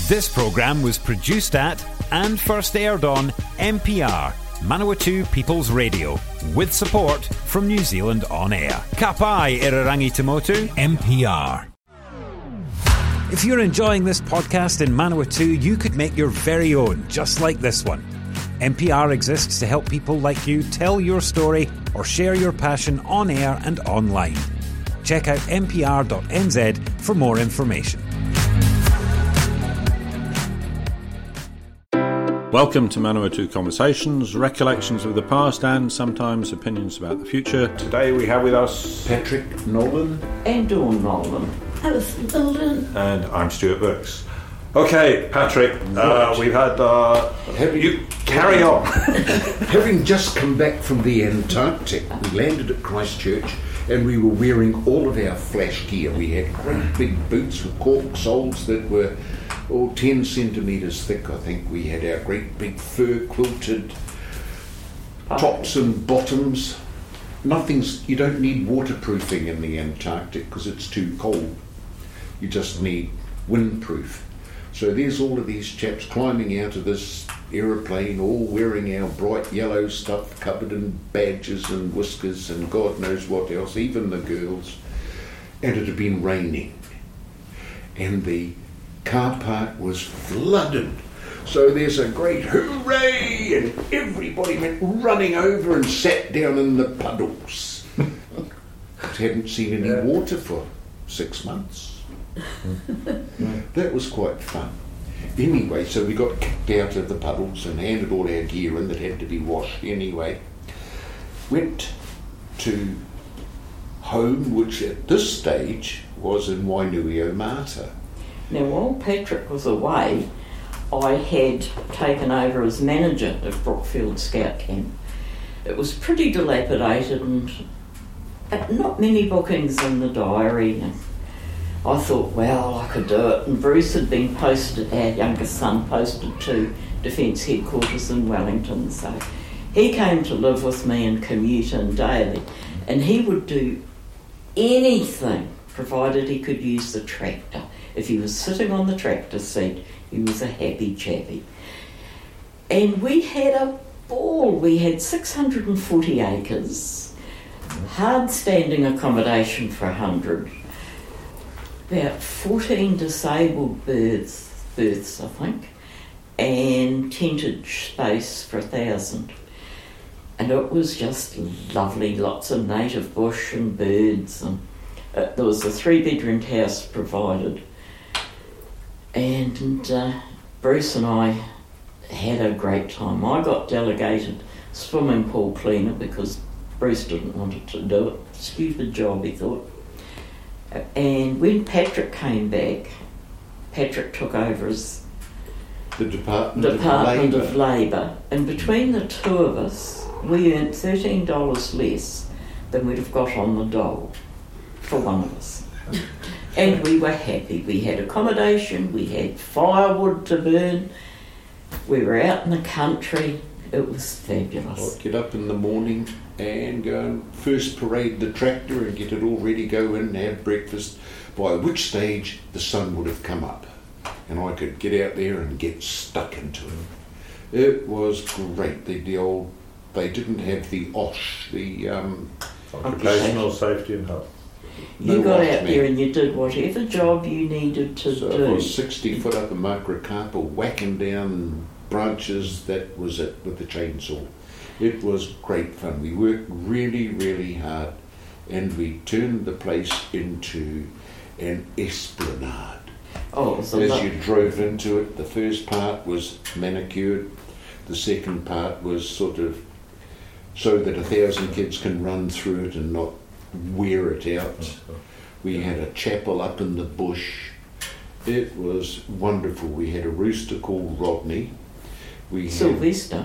This programme was produced at and first aired on MPR, Manawatu People's Radio, with support from New Zealand On Air. Ka pai Irarangi Tamotu, MPR. If you're enjoying this podcast in Manawatu, you could make your very own, just like this one. MPR exists to help people like you tell your story or share your passion on air and online. Check out mpr.nz for more information. Welcome to Manawatu Conversations, recollections of the past and sometimes opinions about the future. Today we have with us Patrick Nolan and Dawn Nolan. Alison Tilden. And I'm Stuart Burks. Okay, Patrick, we've had... you carry on. Having just come back from the Antarctic, we landed at Christchurch and we were wearing all of our flash gear. We had great big boots with cork soles that were 10 centimetres thick, I think. We had our great big fur quilted tops and bottoms. You don't need waterproofing in the Antarctic because it's too cold. You just need windproof. So there's all of these chaps climbing out of this aeroplane, all wearing our bright yellow stuff, covered in badges and whiskers and God knows what else, even the girls. And it had been raining. And the car park was flooded. So there's a great hooray, and everybody went running over and sat down in the puddles. Hadn't seen any water for 6 months. That was quite fun. Anyway, so we got kicked out of the puddles and handed all our gear in that had to be washed anyway. Went to home, which at this stage was in Wainuiomata. Now, while Patrick was away, I had taken over as manager of Brookfield Scout Camp. It was pretty dilapidated and not many bookings in the diary. And I thought, well, I could do it. And Bruce had been posted, our youngest son, posted to Defence Headquarters in Wellington. So he came to live with me and commute in daily. And he would do anything provided he could use the tractor. If he was sitting on the tractor seat, he was a happy chappy. And we had a ball. We had 640 acres, hard standing accommodation for 100, about 14 disabled berths I think, and tented space for 1,000. And it was just lovely, lots of native bush and birds. And there was a 3-bedroom house provided. And Bruce and I had a great time. I got delegated swimming pool cleaner because Bruce didn't want to do it. Stupid job, he thought. And when Patrick came back, Patrick took over as the Department of Labour. And between the two of us, we earned $13 less than we'd have got on the dole for one of us. And we were happy. We had accommodation, we had firewood to burn, we were out in the country. It was fabulous. I'd get up in the morning and go and first parade the tractor and get it all ready, go in and have breakfast, by which stage the sun would have come up and I could get out there and get stuck into it. It was great. They didn't have the OSH, the Occupational Safety and Health. You got out there and you did whatever job you needed to do. I was 60 foot up a macrocarpa, whacking down branches. That was it, with the chainsaw. It was great fun. We worked really, really hard, and we turned the place into an esplanade. Oh, it was As you drove into it, the first part was manicured. The second part was sort of so that 1,000 kids can run through it and not wear it out. We had a chapel up in the bush. It was wonderful. We had a rooster called Rodney. Sylvester,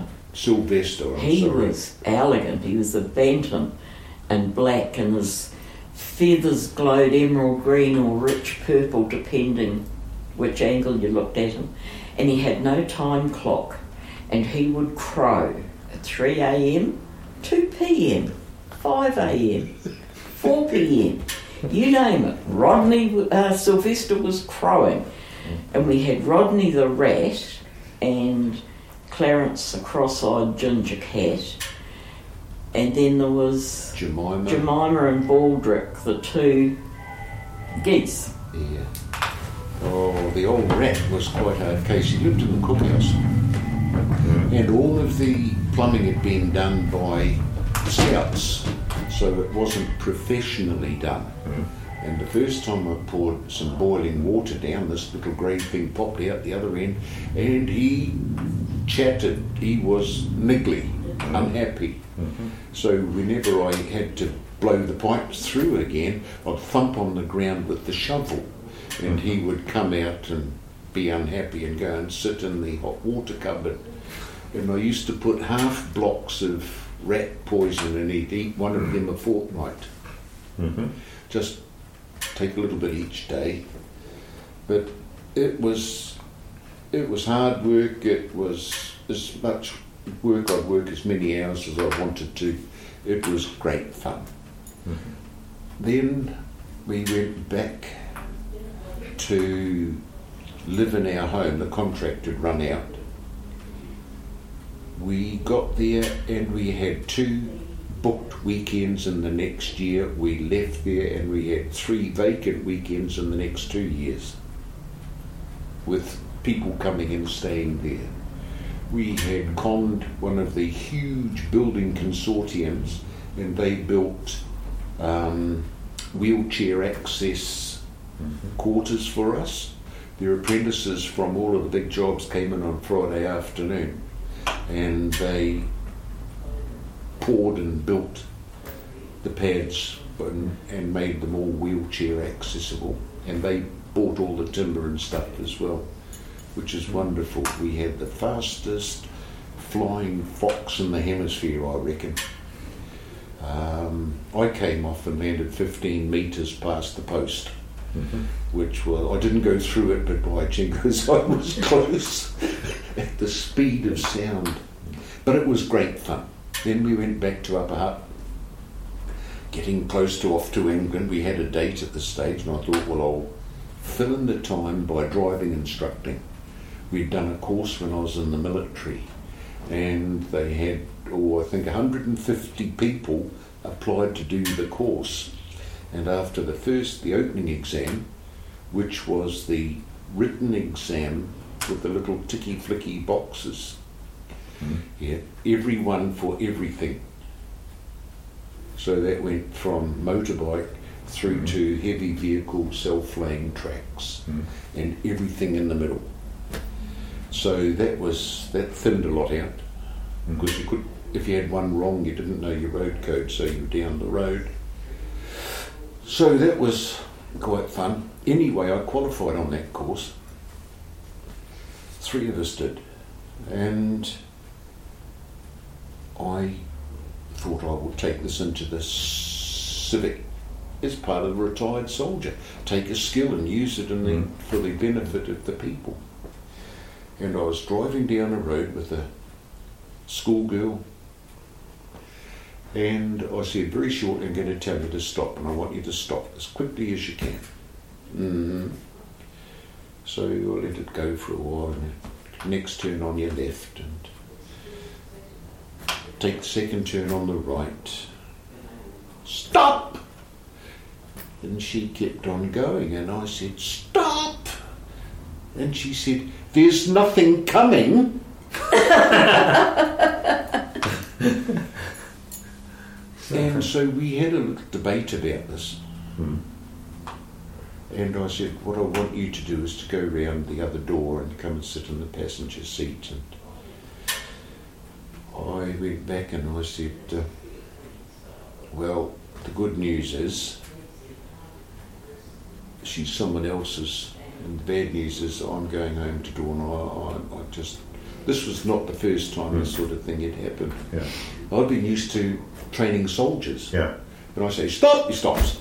He was elegant. He was a bantam and black, and his feathers glowed emerald green or rich purple depending which angle you looked at him. And he had no time clock, and he would crow at 3 a.m, 2 p.m, 5 a.m, 4 p.m, you name it. Rodney Sylvester was crowing. And we had Rodney the rat and Clarence the cross-eyed ginger cat, and then there was Jemima and Baldrick, the two geese. Yeah. Oh, the old rat was quite hard case. He lived in the cookhouse, and all of the plumbing had been done by scouts, so it wasn't professionally done. And the first time I poured some boiling water down, this little grey thing popped out the other end, and he chattered. He was niggly, unhappy. So whenever I had to blow the pipes through again, I'd thump on the ground with the shovel, and he would come out and be unhappy and go and sit in the hot water cupboard. And I used to put half blocks of rat poison, and he'd eat one of them a fortnight. Just take a little bit each day. But it was hard work. It was as much work. I'd work as many hours as I wanted to. It was great fun. Then we went back to live in our home. The contract had run out. We got there and we had 2 booked weekends in the next year. We left there and we had 3 vacant weekends in the next 2 years, with people coming and staying there. We had conned one of the huge building consortiums, and they built wheelchair access quarters for us. Their apprentices from all of the big jobs came in on Friday afternoon, and they poured and built the pads and made them all wheelchair accessible, and they bought all the timber and stuff as well, which is wonderful. We had the fastest flying fox in the hemisphere, I reckon. I came off and landed 15 metres past the post, which was, I didn't go through it, but by jingoes I was close at the speed of sound. But it was great fun. Then we went back to Upper Hutt, getting close to off to England. We had a date at the stage, and I thought, well, I'll fill in the time by driving instructing. We'd done a course when I was in the military, and they had, I think 150 people applied to do the course. And after the opening exam, which was the written exam with the little ticky-flicky boxes, everyone for everything. So that went from motorbike through to heavy vehicle self-laying tracks and everything in the middle. So that thinned a lot out, because you could, if you had one wrong, you didn't know your road code, so you were down the road. So that was quite fun. Anyway, I qualified on that course. 3 of us did, and I thought I would take this into the civic as part of a retired soldier, take a skill and use it for the benefit of the people. And I was driving down a road with a schoolgirl, and I said, very short, I'm going to tell you to stop, and I want you to stop as quickly as you can. So I let it go for a while, and next turn on your left, and take the second turn on the right. Stop! And she kept on going, and I said, stop! And she said, there's nothing coming. And so we had a little debate about this. And I said, what I want you to do is to go round the other door and come and sit in the passenger seat. And I went back and I said, well, the good news is she's someone else's, and the bad news is I'm going home to Dawn. This was not the first time this sort of thing had happened. I'd been used to training soldiers. And I say, stop, he stops.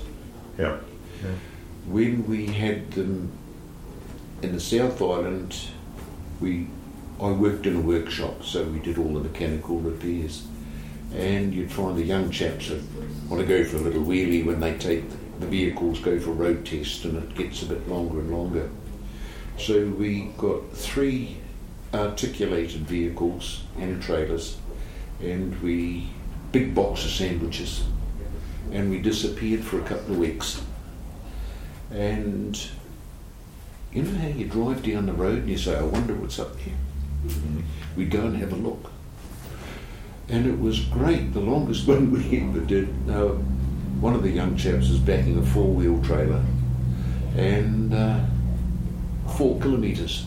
When we had them in the South Island, I worked in a workshop, so we did all the mechanical repairs. And you'd find the young chaps that want to go for a little wheelie when they take the vehicles, go for road test, and it gets a bit longer and longer. So we got 3 articulated vehicles and trailers, and big box of sandwiches, and we disappeared for a couple of weeks. And you know how you drive down the road and you say, I wonder what's up there? We'd go and have a look. And it was great. The longest one we ever did, one of the young chaps was backing a 4-wheel trailer, and 4 kilometres.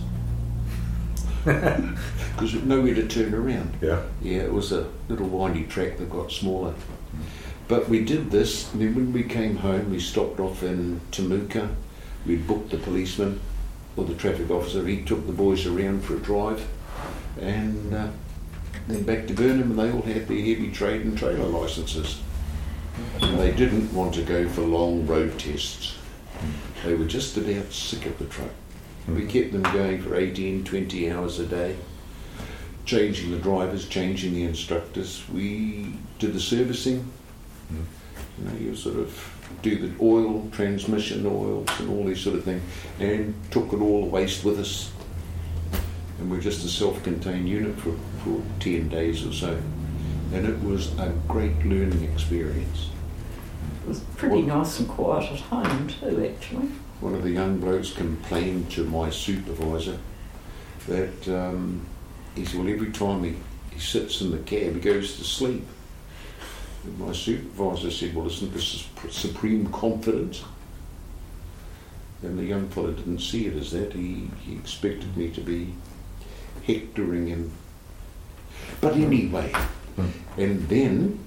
Because nowhere to turn around. Yeah, it was a little windy track that got smaller. But we did this, and then when we came home, we stopped off in Temuka. We booked the policeman, or the traffic officer. He took the boys around for a drive, and then back to Burnham, and they all had their heavy trade and trailer licences. And they didn't want to go for long road tests. They were just about sick of the truck. We kept them going for 18, 20 hours a day, changing the drivers, changing the instructors. We did the servicing. You know, you sort of do the oil, transmission oils and all these sort of things, and took it all the waste with us. And we're just a self-contained unit for 10 days or so. And it was a great learning experience. It was pretty nice and quiet at home too, actually. One of the young blokes complained to my supervisor that he said, well, every time he sits in the cab, he goes to sleep. And my supervisor said, well, isn't this supreme confidence? And the young fellow didn't see it as that. He expected me to be hectoring him. But anyway, and then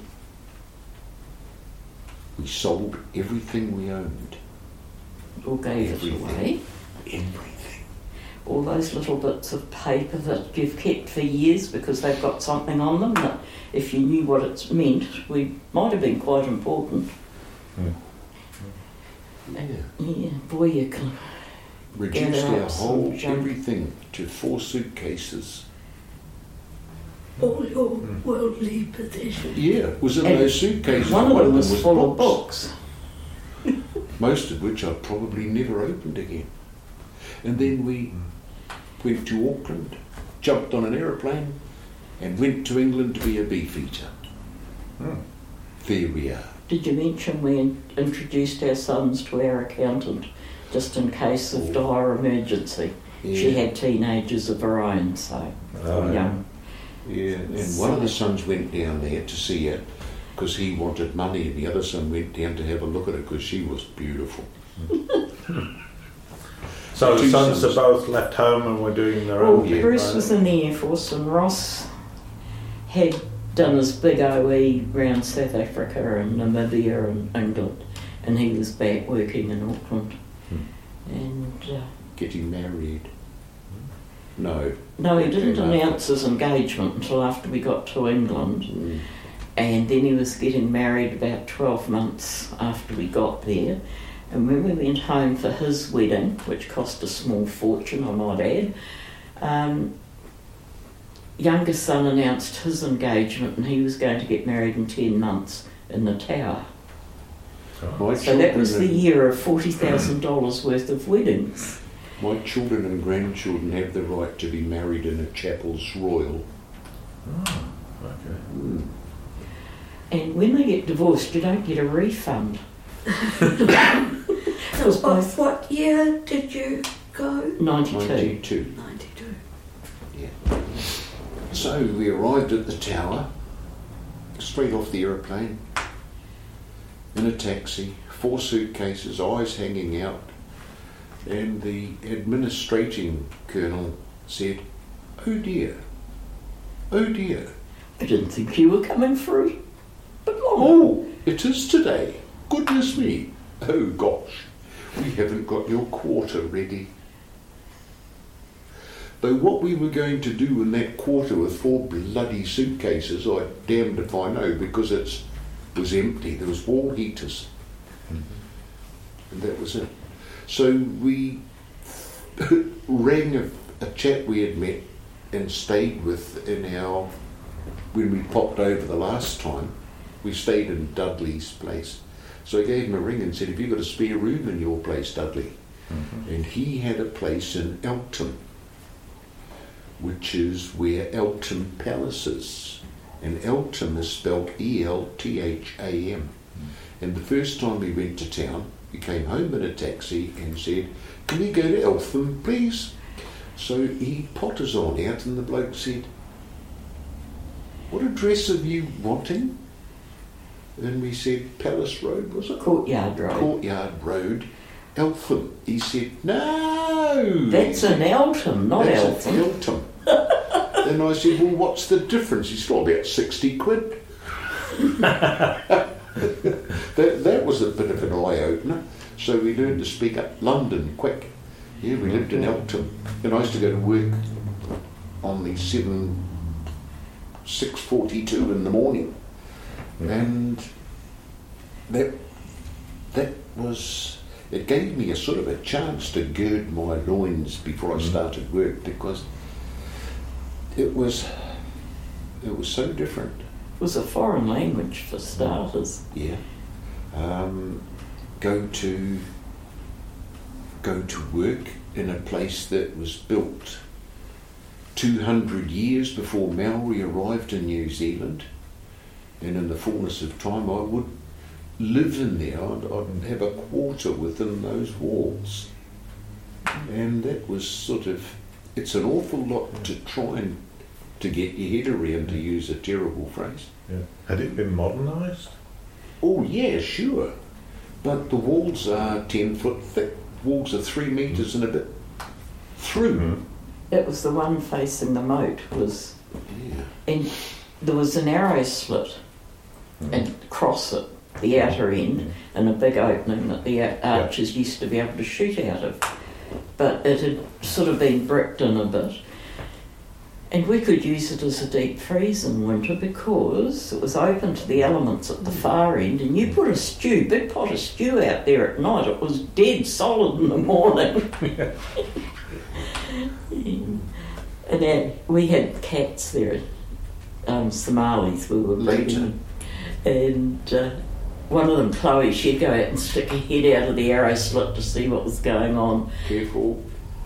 we sold everything we owned. Or gave it away. Everything. All those little bits of paper that you've kept for years because they've got something on them that, if you knew what it meant, might have been quite important. Yeah, boy, you can reduced our whole everything to 4 suitcases. All your worldly possessions. Yeah, was in those suitcases. One of them was full of books. Most of which I probably never opened again. And then we went to Auckland, jumped on an aeroplane, and went to England to be a beefeater. There we are. Did you mention we introduced our sons to our accountant just in case of dire emergency? Yeah. She had teenagers of her own, so young. Yeah, and one of the sons went down there to see it because he wanted money, and the other son went down to have a look at her because she was beautiful. So the sons are both left home and were doing their own thing. Bruce was in the Air Force, and Ross had done his big OE around South Africa and Namibia and England, and he was back working in Auckland. And getting married. No, he didn't announce his engagement until after we got to England. And then he was getting married about 12 months after we got there. And when we went home for his wedding, which cost a small fortune, I might add, youngest son announced his engagement, and he was going to get married in 10 months in the Tower. So that was the year of $40,000 worth of weddings. My children and grandchildren have the right to be married in a chapel's royal. And when they get divorced, you don't get a refund. Of what year did you go? 92. Yeah. So we arrived at the Tower, straight off the aeroplane, in a taxi, 4 suitcases, eyes hanging out, and the administrating colonel said, oh dear. I didn't think you were coming through. But oh, it is today. Goodness me. Oh gosh, we haven't got your quarter ready. Though what we were going to do in that quarter with 4 bloody suitcases, I'm damned if I know, because it was empty. There was wall heaters. And that was it. So we rang a chap we had met and stayed with when we popped over the last time. We stayed in Dudley's place. So I gave him a ring and said, have you got a spare room in your place, Dudley? and he had a place in Eltham, which is where Eltham Palace is. And Eltham is spelled E-L-T-H-A-M. And the first time we went to town, we came home in a taxi and said, "Can we go to Eltham, please?" So he potters on out, and the bloke said, "What address are you wanting?" And we said, "Palace Road, was it?" Courtyard Road. Courtyard Road, Eltham. He said, "No! That's in Eltham, not That's Eltham." Eltham. Then I said, "Well, what's the difference?" He said, "Oh, about 60 quid. That was a bit of an eye-opener. So we learned to speak up London quick. Yeah, we lived in Eltham. And I used to go to work on the 6:42 in the morning. And that was, it gave me a sort of a chance to gird my loins before I started work, because it was so different. It was a foreign language for starters. Yeah. Go to work in a place that was built 200 years before Maori arrived in New Zealand, and in the fullness of time I would live in there. I'd have a quarter within those walls, and that was sort of, it's an awful lot to try and to get your head around, to use a terrible phrase. Yeah. Had it been modernised? Oh yeah, sure. But the walls are 10 foot thick. Walls are 3 metres and a bit through. It was the one facing the moat, was, Yeah. and there was an arrow slit and across it, the outer end, and a big opening that the archers used to be able to shoot out of. But it had sort of been bricked in a bit. And we could use it as a deep freeze in winter because it was open to the elements at the far end, and you put a big pot of stew out there at night, it was dead solid in the morning. And then we had cats there, Somalis we were breeding. And one of them, Chloe, she'd go out and stick her head out of the arrow slit to see what was going on. Careful.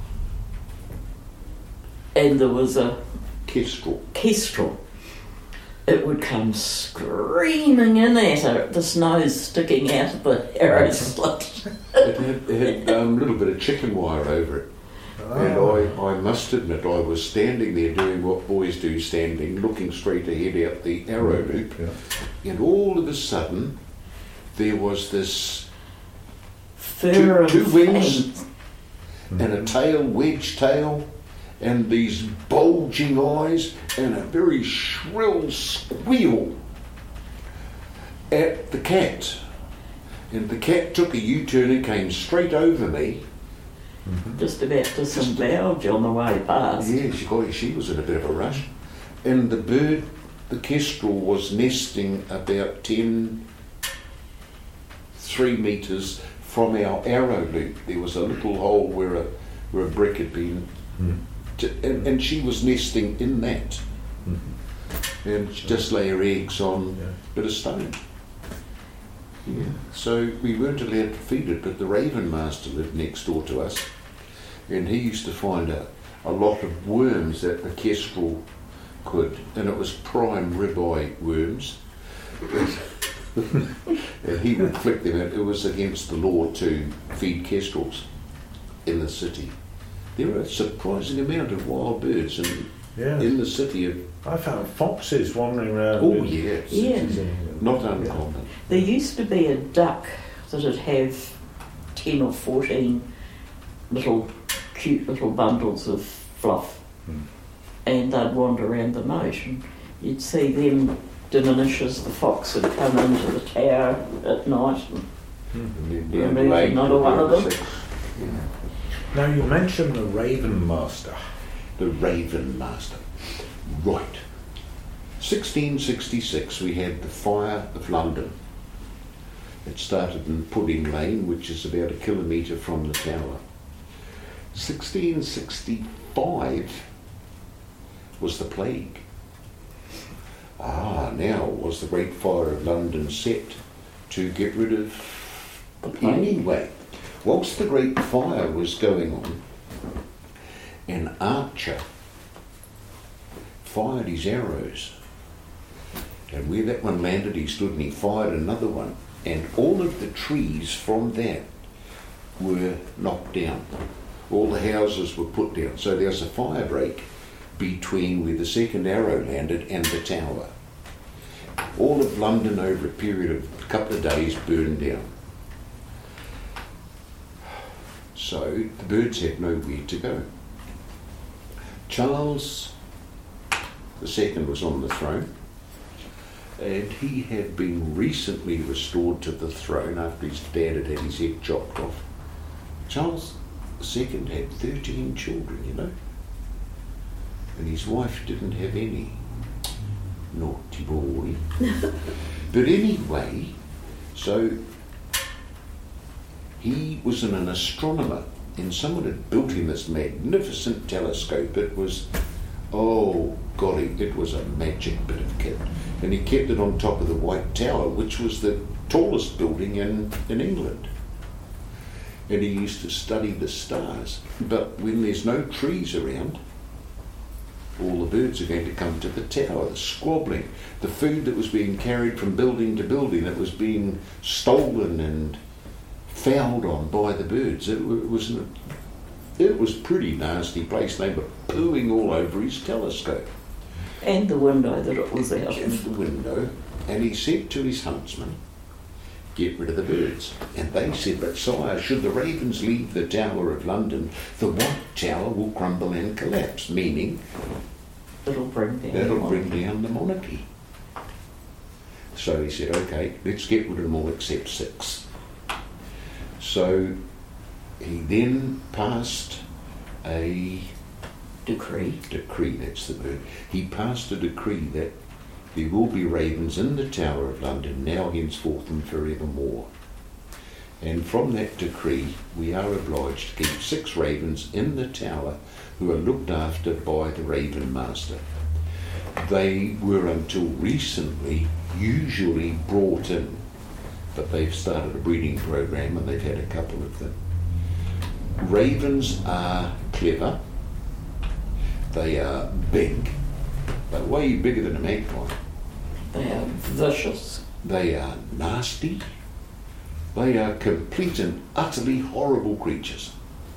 And there was a kestrel. It would come screaming in at her, this nose sticking out of the arrow slit. It had a little bit of chicken wire over it. And I must admit, I was standing there doing what boys do, standing, looking straight ahead out the arrow loop. Yeah. And all of a sudden, there was this two wings and a tail, wedge tail, and these bulging eyes, and a very shrill squeal at the cat. And the cat took a U-turn and came straight over me. Just about disemboweled you on the way past. Yeah, she was in a bit of a rush. And the bird, the kestrel, was nesting about 3 metres from our arrow loop. There was a little hole where a brick had been... And she was nesting in that. And she just lay her eggs on a bit of stone. Yeah. So we weren't allowed to feed it, but the Raven Master lived next door to us, and he used to find a lot of worms that the kestrel could, and it was prime ribeye worms. And he would flick them out. It was against the law to feed kestrels in the city. There are a surprising amount of wild birds in the city. I found foxes wandering around. Oh, yes. Yeah. Not uncommon. There used to be a duck that would have 10 or 14 cute little bundles of fluff, and they'd wander around the moat, and you'd see them diminish as the fox would come into the tower at night and remove another one of them. Now, you mentioned the Raven Master. The Raven Master. Right. 1666, we had the Fire of London. It started in Pudding Lane, which is about a kilometre from the tower. 1665 was the plague. Now was the Great Fire of London set to get rid of... The plague? Anyway, Whilst the great fire was going on, an archer fired his arrows, and where that one landed he stood and he fired another one, and all of the trees from that were knocked down. All the houses were put down, so there was a fire break between where the second arrow landed and the tower. All of London over a period of a couple of days burned down. So the birds had nowhere to go. Charles II was on the throne, and he had been recently restored to the throne after his dad had had his head chopped off. Charles II had 13 children, you know, and his wife didn't have any. Naughty boy. But anyway, so he was an astronomer, and someone had built him this magnificent telescope. It was, oh golly, it was a magic bit of kit. And he kept it on top of the White Tower, which was the tallest building in England. And he used to study the stars. But when there's no trees around, all the birds are going to come to the tower, the squabbling, the food that was being carried from building to building, that was being stolen and fouled on by the birds. It was a pretty nasty place. They were pooing all over his telescope. And the window that it was out And of. the window. And he said to his huntsman, get rid of the birds. And they said, but sire, should the ravens leave the Tower of London, the White Tower will crumble and collapse, meaning It'll bring down that'll bring down the monarchy. So he said, okay, let's get rid of them all except 6. So he then passed a decree. That's the word. He passed a decree that there will be ravens in the Tower of London now, henceforth and forevermore. And from that decree we are obliged to keep 6 ravens in the tower who are looked after by the Raven Master. They were until recently usually brought in, but they've started a breeding program and they've had a couple of them. Ravens are clever, they are big, but way bigger than a magpie. They are vicious. They are nasty. They are complete and utterly horrible creatures.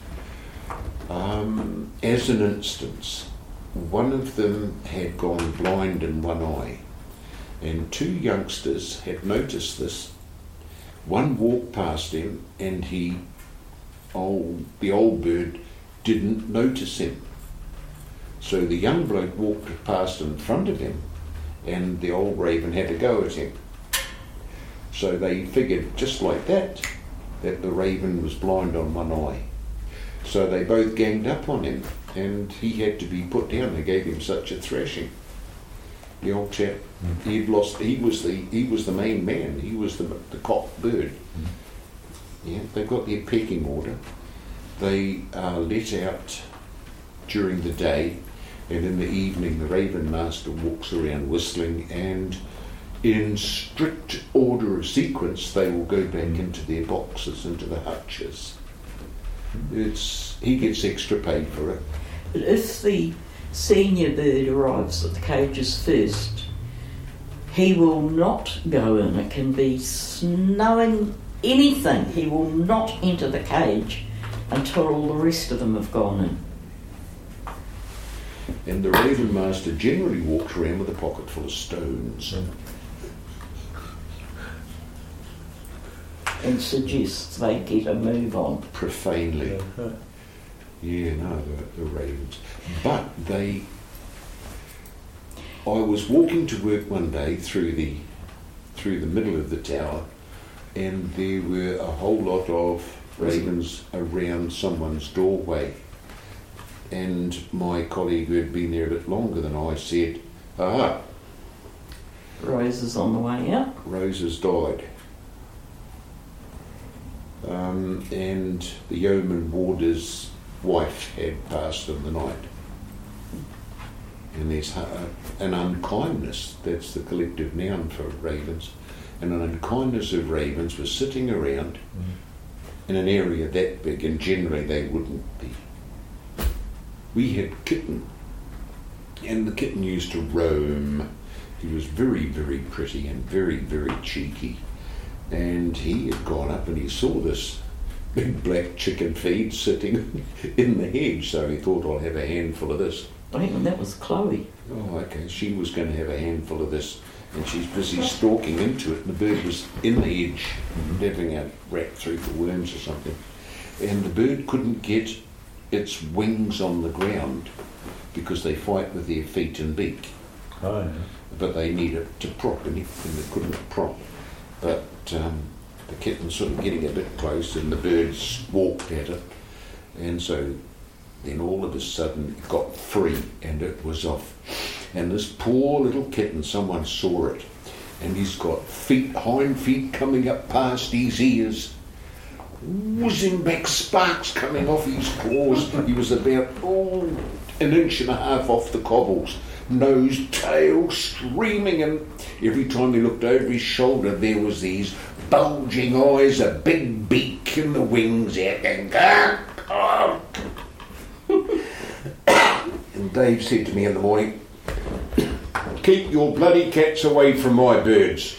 As an instance, one of them had gone blind in one eye, and 2 youngsters had noticed this. One walked past him, and the old bird didn't notice him. So the young bloke walked past in front of him, and the old raven had to go at him. So they figured, just like that the raven was blind on one eye. So they both ganged up on him, and he had to be put down. They gave him such a thrashing. The old chap, he'd lost. He was the main man. He was the cock bird. Yeah, they've got their pecking order. They are let out during the day, and in the evening the Raven Master walks around whistling, and in strict order of sequence they will go back into their boxes, into the hutches. He gets extra pay for it. But if the senior bird arrives at the cages first, he will not go in. It can be snowing, anything. He will not enter the cage until all the rest of them have gone in. And the Raven Master generally walks around with a pocket full of stones. And suggests they get a move on. Profanely. Yeah, no, the ravens. But I was walking to work one day through the middle of the tower, and there were a whole lot of ravens around someone's doorway. And my colleague who had been there a bit longer than I said, "Aha, Rose is on the way out." Rose has died." And the yeoman warder's wife had passed in the night. And there's an unkindness, that's the collective noun for ravens, and an unkindness of ravens was sitting around in an area that big, and generally they wouldn't be. We had Kitten, and the kitten used to roam. He was very, very pretty and very, very cheeky. And he had gone up and he saw this big black chicken feed sitting in the hedge, so he thought, I'll have a handful of this. I think that was Chloe. Oh, okay. She was going to have a handful of this, and she's busy stalking into it, and the bird was in the hedge, having a rat through for worms or something. And the bird couldn't get its wings on the ground because they fight with their feet and beak. Oh, yeah. But they need it to prop, and they couldn't prop. But the kitten's sort of getting a bit close, and the bird walked at it, and so then all of a sudden it got free and it was off. And this poor little kitten, someone saw it, and he's got hind feet coming up past his ears, whizzing back, sparks coming off his paws. He was about an inch and a half off the cobbles, nose, tail streaming, and every time he looked over his shoulder there was these bulging eyes, a big beak, and the wings out going. And Dave said to me in the morning, keep your bloody cats away from my birds.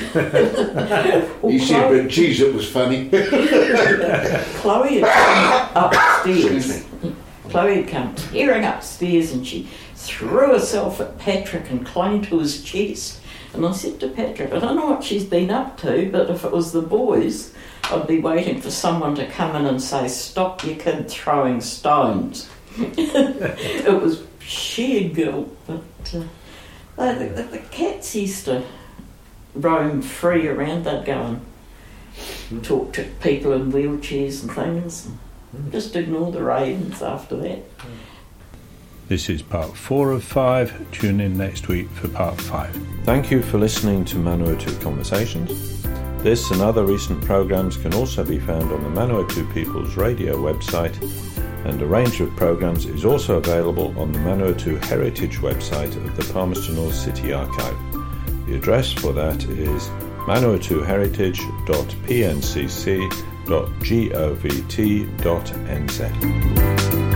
He said, but geez, it was funny. Chloe had come upstairs. Chloe had come tearing upstairs, and she threw herself at Patrick and clung to his chest. And I said to Patrick, I don't know what she's been up to, but if it was the boys, I'd be waiting for someone to come in and say, stop your kid throwing stones. It was sheer guilt, but the cats used to roam free around. They'd go and talk to people in wheelchairs and things, and just ignore the ravens after that. This is part 4 of 5. Tune in next week for part 5. Thank you for listening to Manawatu Conversations. This and other recent programmes can also be found on the Manawatu People's Radio website, and a range of programmes is also available on the Manawatu Heritage website of the Palmerston North City Archive. The address for that is manawatuheritage.pncc.govt.nz.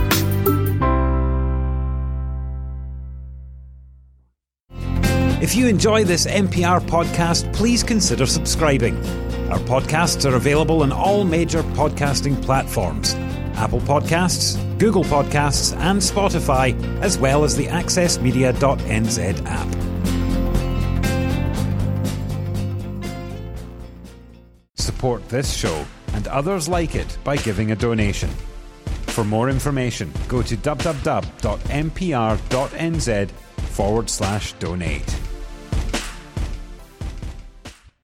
If you enjoy this MPR podcast, please consider subscribing. Our podcasts are available on all major podcasting platforms: Apple Podcasts, Google Podcasts and Spotify, as well as the accessmedia.nz app. Support this show and others like it by giving a donation. For more information, go to www.mpr.nz/donate.